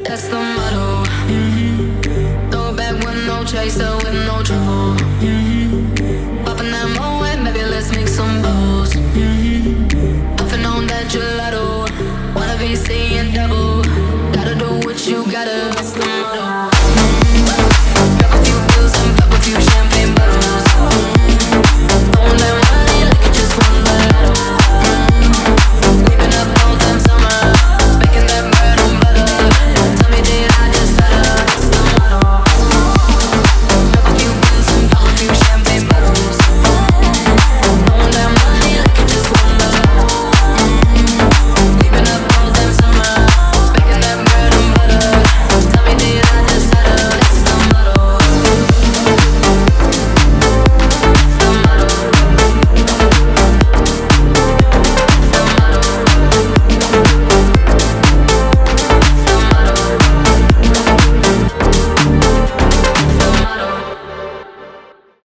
That's the motto. Throw it back with no chaser, with no trouble. Popping that Moet, maybe let's make some bubbles. Puffing on that gelato, wanna be seeing double. Gotta do what you gotta. That's the motto.